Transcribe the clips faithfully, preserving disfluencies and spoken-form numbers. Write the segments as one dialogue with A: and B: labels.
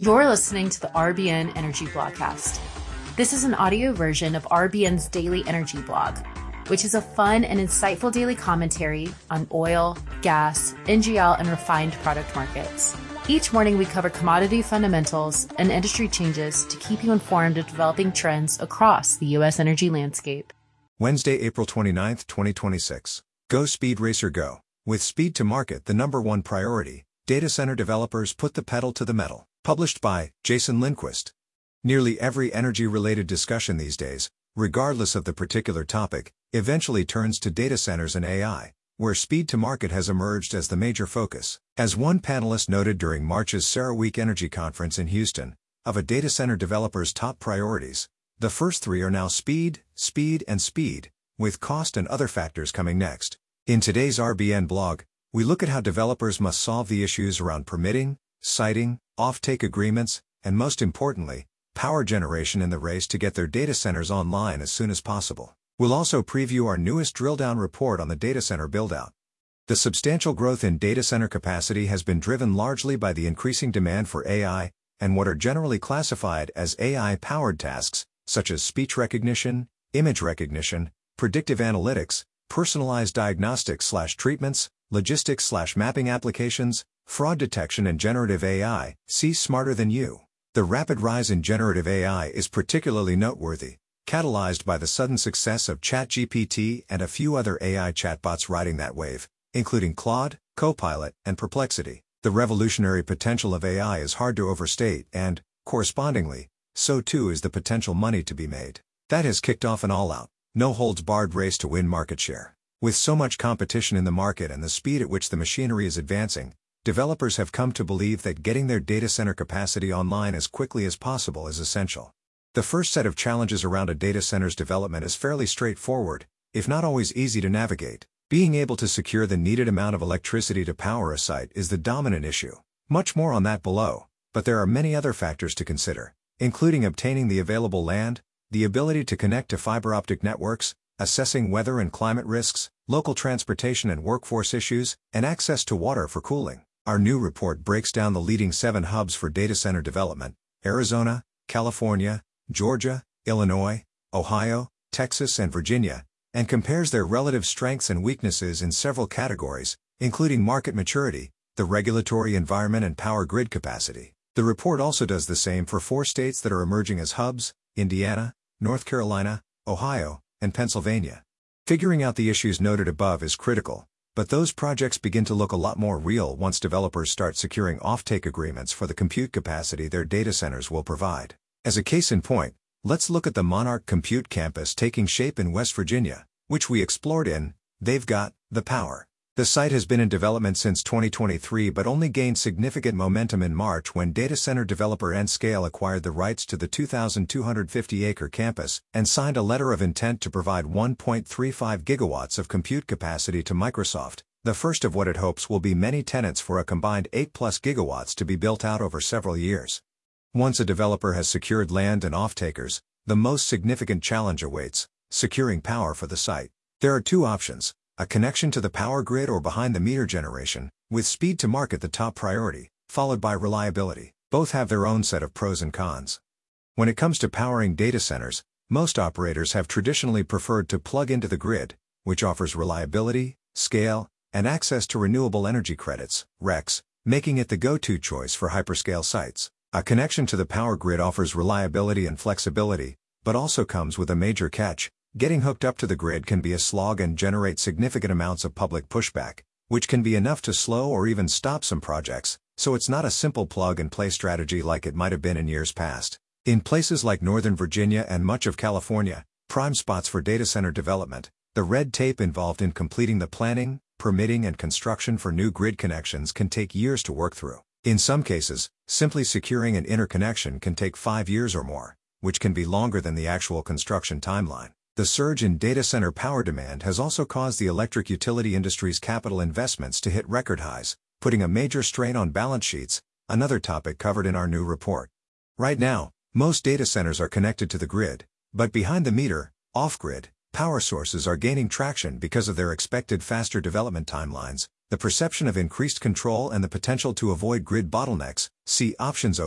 A: You're listening to the R B N Energy Blogcast. This is an audio version of R B N's daily energy blog, which is a fun and insightful daily commentary on oil, gas, N G L, and refined product markets. Each morning, we cover commodity fundamentals and industry changes to keep you informed of developing trends across the U S energy landscape.
B: Wednesday, April twenty-ninth, twenty twenty-six. Go Speed Racer Go. With speed to market the number one priority, data center developers put the pedal to the metal. Published by Jason Lindquist. Nearly every energy-related discussion these days, regardless of the particular topic, eventually turns to data centers and A I, where speed to market has emerged as the major focus. As one panelist noted during March's CERAWeek Energy Conference in Houston, of a data center developer's top priorities, the first three are now speed, speed, and speed, with cost and other factors coming next. In today's R B N blog, we look at how developers must solve the issues around permitting, siting, offtake agreements, and most importantly, power generation in the race to get their data centers online as soon as possible. We'll also preview our newest drill-down report on the data center build-out. The substantial growth in data center capacity has been driven largely by the increasing demand for A I, and what are generally classified as A I-powered tasks, such as speech recognition, image recognition, predictive analytics, personalized diagnostics/treatments, logistics/mapping applications, fraud detection, and generative A I. See Smarter Than You. The rapid rise in generative A I is particularly noteworthy, catalyzed by the sudden success of ChatGPT and a few other A I chatbots riding that wave, including Claude, Copilot, and Perplexity. The revolutionary potential of A I is hard to overstate and, correspondingly, so too is the potential money to be made. That has kicked off an all-out, no-holds-barred race to win market share. With so much competition in the market and the speed at which the machinery is advancing, developers have come to believe that getting their data center capacity online as quickly as possible is essential. The first set of challenges around a data center's development is fairly straightforward, if not always easy to navigate. Being able to secure the needed amount of electricity to power a site is the dominant issue. Much more on that below, but there are many other factors to consider, including obtaining the available land, the ability to connect to fiber optic networks, assessing weather and climate risks, local transportation and workforce issues, and access to water for cooling. Our new report breaks down the leading seven hubs for data center development: Arizona, California, Georgia, Illinois, Ohio, Texas, and Virginia, and compares their relative strengths and weaknesses in several categories, including market maturity, the regulatory environment, and power grid capacity. The report also does the same for four states that are emerging as hubs: Indiana, North Carolina, Ohio, and Pennsylvania. Figuring out the issues noted above is critical, but those projects begin to look a lot more real once developers start securing offtake agreements for the compute capacity their data centers will provide. As a case in point, let's look at the Monarch Compute Campus taking shape in West Virginia, which we explored in They've Got the Power. The site has been in development since twenty twenty-three but only gained significant momentum in March when data center developer Nscale acquired the rights to the two thousand two hundred fifty acre campus and signed a letter of intent to provide one point three five gigawatts of compute capacity to Microsoft, the first of what it hopes will be many tenants for a combined eight plus gigawatts to be built out over several years. Once a developer has secured land and off-takers, the most significant challenge awaits: securing power for the site. There are two options: a connection to the power grid or behind-the-meter generation, with speed to market the top priority, followed by reliability. Both have their own set of pros and cons. When it comes to powering data centers, most operators have traditionally preferred to plug into the grid, which offers reliability, scale, and access to renewable energy credits, R E Cs, making it the go-to choice for hyperscale sites. A connection to the power grid offers reliability and flexibility, but also comes with a major catch: getting hooked up to the grid can be a slog and generate significant amounts of public pushback, which can be enough to slow or even stop some projects, so it's not a simple plug-and-play strategy like it might have been in years past. In places like Northern Virginia and much of California, prime spots for data center development, the red tape involved in completing the planning, permitting, and construction for new grid connections can take years to work through. In some cases, simply securing an interconnection can take five years or more, which can be longer than the actual construction timeline. The surge in data center power demand has also caused the electric utility industry's capital investments to hit record highs, putting a major strain on balance sheets, another topic covered in our new report. Right now, most data centers are connected to the grid, but behind the meter, off-grid, power sources are gaining traction because of their expected faster development timelines, the perception of increased control, and the potential to avoid grid bottlenecks. See options open,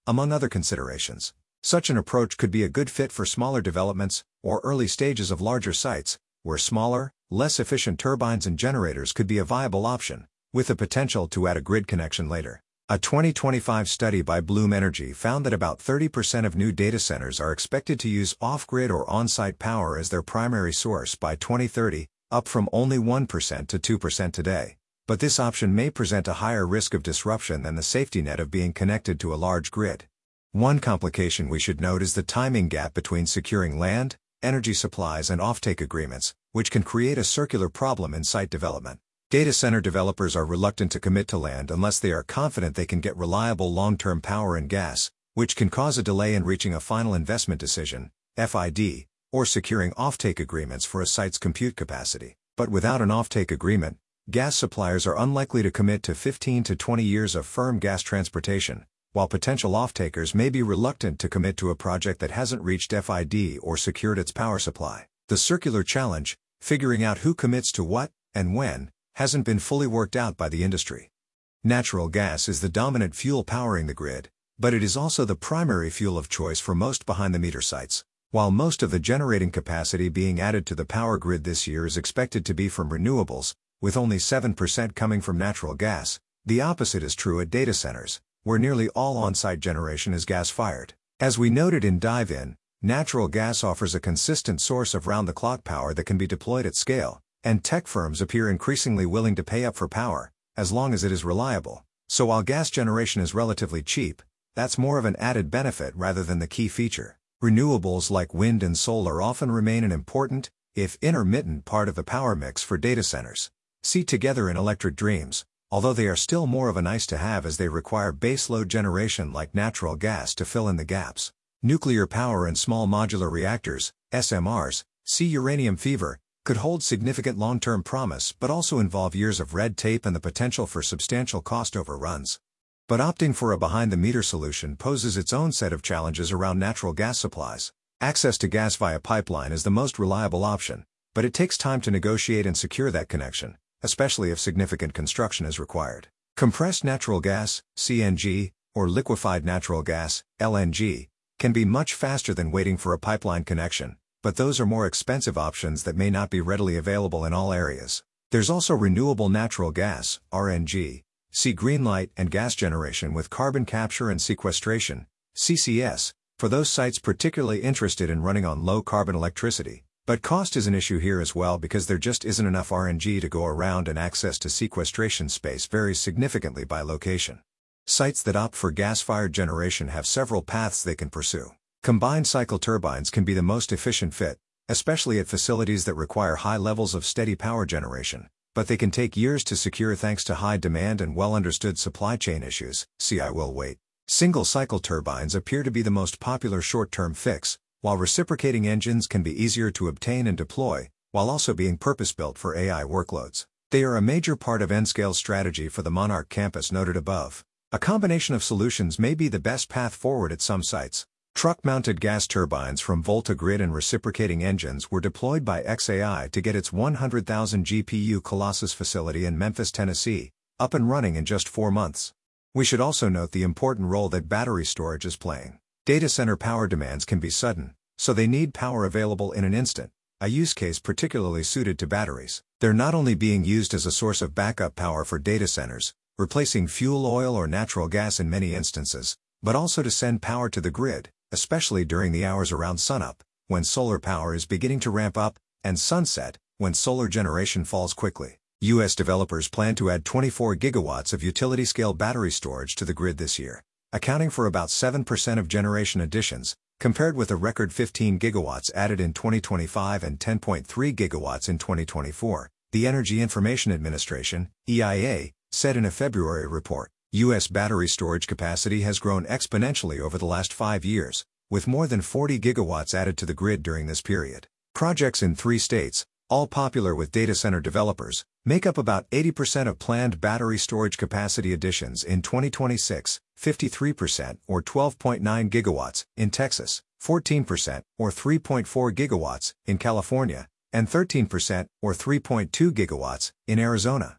B: among other considerations. Such an approach could be a good fit for smaller developments or early stages of larger sites, where smaller, less efficient turbines and generators could be a viable option, with the potential to add a grid connection later. A twenty twenty-five study by Bloom Energy found that about thirty percent of new data centers are expected to use off-grid or on-site power as their primary source by twenty thirty, up from only one percent to two percent today. But this option may present a higher risk of disruption than the safety net of being connected to a large grid. One complication we should note is the timing gap between securing land, energy supplies and offtake agreements, which can create a circular problem in site development. Data center developers are reluctant to commit to land unless they are confident they can get reliable long-term power and gas, which can cause a delay in reaching a final investment decision, F I D, or securing offtake agreements for a site's compute capacity. But without an offtake agreement, gas suppliers are unlikely to commit to fifteen to twenty years of firm gas transportation, while potential offtakers may be reluctant to commit to a project that hasn't reached F I D or secured its power supply. The circular challenge, figuring out who commits to what, and when, hasn't been fully worked out by the industry. Natural gas is the dominant fuel powering the grid, but it is also the primary fuel of choice for most behind-the-meter sites. While most of the generating capacity being added to the power grid this year is expected to be from renewables, with only seven percent coming from natural gas, the opposite is true at data centers, where nearly all on-site generation is gas-fired. As we noted in Dive In, natural gas offers a consistent source of round-the-clock power that can be deployed at scale, and tech firms appear increasingly willing to pay up for power, as long as it is reliable. So while gas generation is relatively cheap, that's more of an added benefit rather than the key feature. Renewables like wind and solar often remain an important, if intermittent, part of the power mix for data centers. See Together in Electric Dreams, although they are still more of a nice-to-have as they require baseload generation like natural gas to fill in the gaps. Nuclear power and small modular reactors, S M Rs, see Uranium Fever, could hold significant long-term promise but also involve years of red tape and the potential for substantial cost overruns. But opting for a behind-the-meter solution poses its own set of challenges around natural gas supplies. Access to gas via pipeline is the most reliable option, but it takes time to negotiate and secure that connection, especially if significant construction is required. Compressed natural gas, C N G, or liquefied natural gas, L N G, can be much faster than waiting for a pipeline connection, but those are more expensive options that may not be readily available in all areas. There's also renewable natural gas, R N G, see Greenlight, and gas generation with carbon capture and sequestration, C C S, for those sites particularly interested in running on low-carbon electricity. But cost is an issue here as well because there just isn't enough R N G to go around, and access to sequestration space varies significantly by location. Sites that opt for gas-fired generation have several paths they can pursue. Combined cycle turbines can be the most efficient fit, especially at facilities that require high levels of steady power generation, but they can take years to secure thanks to high demand and well-understood supply chain issues. See I Will Wait. Single cycle turbines appear to be the most popular short-term fix, while reciprocating engines can be easier to obtain and deploy, while also being purpose-built for A I workloads. They are a major part of N-Scale's strategy for the Monarch campus noted above. A combination of solutions may be the best path forward at some sites. Truck-mounted gas turbines from VoltaGrid and reciprocating engines were deployed by X A I to get its one hundred thousand G P U Colossus facility in Memphis, Tennessee, up and running in just four months. We should also note the important role that battery storage is playing. Data center power demands can be sudden, so they need power available in an instant, a use case particularly suited to batteries. They're not only being used as a source of backup power for data centers, replacing fuel oil or natural gas in many instances, but also to send power to the grid, especially during the hours around sunup, when solar power is beginning to ramp up, and sunset, when solar generation falls quickly. U S developers plan to add twenty-four gigawatts of utility-scale battery storage to the grid this year, accounting for about seven percent of generation additions, compared with a record fifteen gigawatts added in twenty twenty-five and ten point three gigawatts in twenty twenty-four, the Energy Information Administration, E I A, said in a February report. U S battery storage capacity has grown exponentially over the last five years, with more than forty gigawatts added to the grid during this period. Projects in three states, all popular with data center developers, make up about eighty percent of planned battery storage capacity additions in twenty twenty-six, fifty-three percent or twelve point nine gigawatts in Texas, fourteen percent or three point four gigawatts in California, and thirteen percent or three point two gigawatts in Arizona.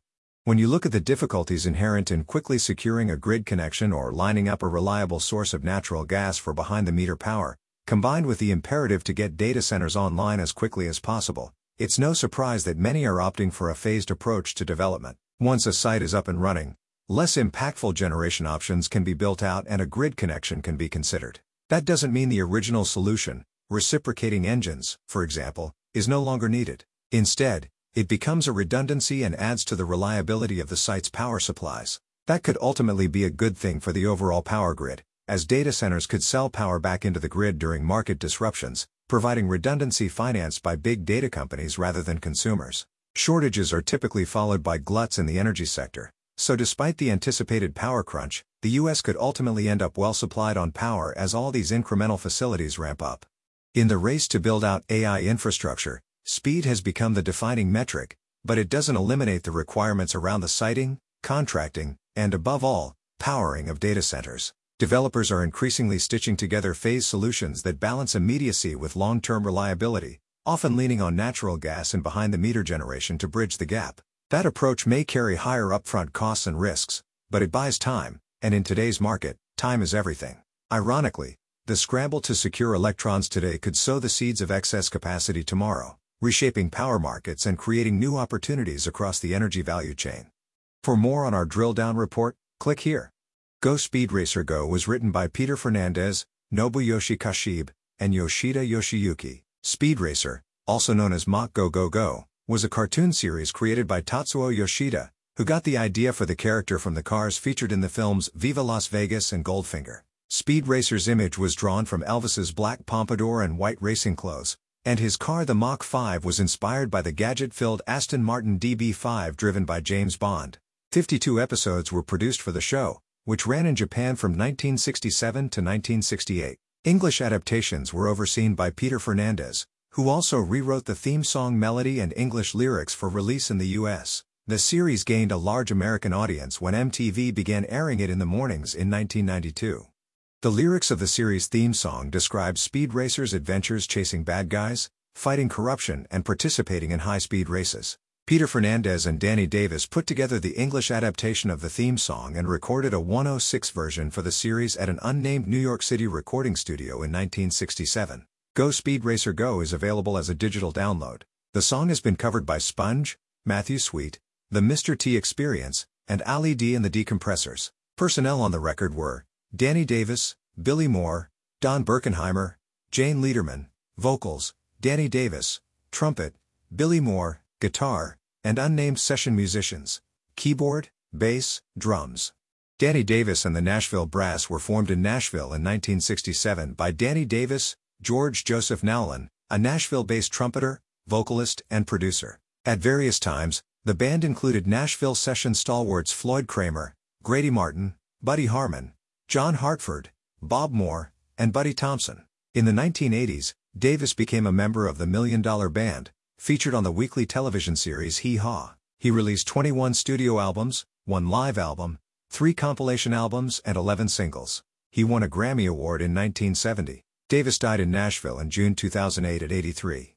B: When you look at the difficulties inherent in quickly securing a grid connection or lining up a reliable source of natural gas for behind-the-meter power, combined with the imperative to get data centers online as quickly as possible, it's no surprise that many are opting for a phased approach to development. Once a site is up and running, less impactful generation options can be built out and a grid connection can be considered. That doesn't mean the original solution, reciprocating engines, for example, is no longer needed. Instead, it becomes a redundancy and adds to the reliability of the site's power supplies. That could ultimately be a good thing for the overall power grid, as data centers could sell power back into the grid during market disruptions, providing redundancy financed by big data companies rather than consumers. Shortages are typically followed by gluts in the energy sector, so despite the anticipated power crunch, the U S could ultimately end up well supplied on power as all these incremental facilities ramp up. In the race to build out A I infrastructure, speed has become the defining metric, but it doesn't eliminate the requirements around the siting, contracting, and above all, powering of data centers. Developers are increasingly stitching together phase solutions that balance immediacy with long-term reliability, often leaning on natural gas and behind-the-meter generation to bridge the gap. That approach may carry higher upfront costs and risks, but it buys time, and in today's market, time is everything. Ironically, the scramble to secure electrons today could sow the seeds of excess capacity tomorrow, reshaping power markets and creating new opportunities across the energy value chain. For more on our drill down report, click here. Go Speed Racer Go was written by Peter Fernandez, Nobuyoshi Kashib, and Yoshida Yoshiyuki. Speed Racer, also known as Mach Go Go Go, was a cartoon series created by Tatsuo Yoshida, who got the idea for the character from the cars featured in the films Viva Las Vegas and Goldfinger. Speed Racer's image was drawn from Elvis's black pompadour and white racing clothes, and his car the Mach five was inspired by the gadget-filled Aston Martin D B five driven by James Bond. fifty-two episodes were produced for the show, which ran in Japan from nineteen sixty-seven to nineteen sixty-eight. English adaptations were overseen by Peter Fernandez, who also rewrote the theme song melody and English lyrics for release in the U S. The series gained a large American audience when M T V began airing it in the mornings in nineteen ninety-two. The lyrics of the series' theme song describe speed racers' adventures chasing bad guys, fighting corruption and participating in high-speed races. Peter Fernandez and Danny Davis put together the English adaptation of the theme song and recorded a one oh six version for the series at an unnamed New York City recording studio in nineteen sixty-seven. Go Speed Racer Go is available as a digital download. The song has been covered by Sponge, Matthew Sweet, The Mister T Experience, and Ali D and the Decompressors. Personnel on the record were Danny Davis, Billy Moore, Don Birkenheimer, Jane Lederman, vocals, Danny Davis, trumpet, Billy Moore, guitar, and unnamed session musicians, keyboard, bass, drums. Danny Davis and the Nashville Brass were formed in Nashville in nineteen sixty-seven by Danny Davis, George Joseph Nowlin, a Nashville-based trumpeter, vocalist, and producer. At various times, the band included Nashville session stalwarts Floyd Kramer, Grady Martin, Buddy Harman, John Hartford, Bob Moore, and Buddy Thompson. In the nineteen eighties, Davis became a member of the Million Dollar Band, featured on the weekly television series Hee Haw. He released twenty-one studio albums, one live album, three compilation albums, and eleven singles. He won a Grammy Award in nineteen seventy. Davis died in Nashville in June two thousand eight at eighty-three.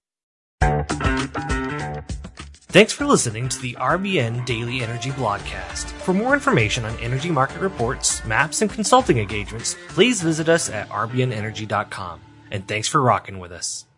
C: Thanks for listening to the R B N Daily Energy Blogcast. For more information on energy market reports, maps, and consulting engagements, please visit us at r b n energy dot com. And thanks for rocking with us.